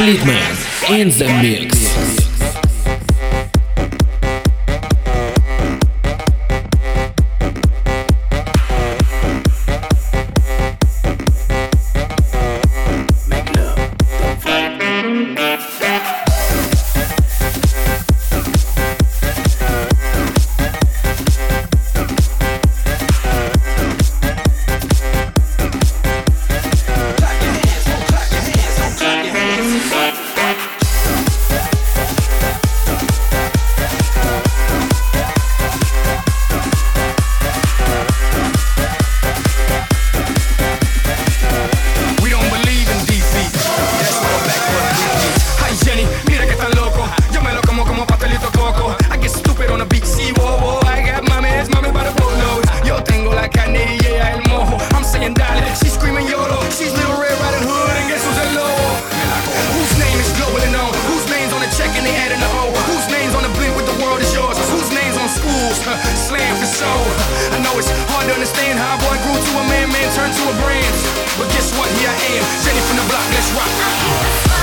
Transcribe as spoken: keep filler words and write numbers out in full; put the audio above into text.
Fleetman in the mix. Slam for soul. I know it's hard to understand how a boy grew to a man, man turned to a brand. But guess what? Here I am, Jenny from the block. Let's rock.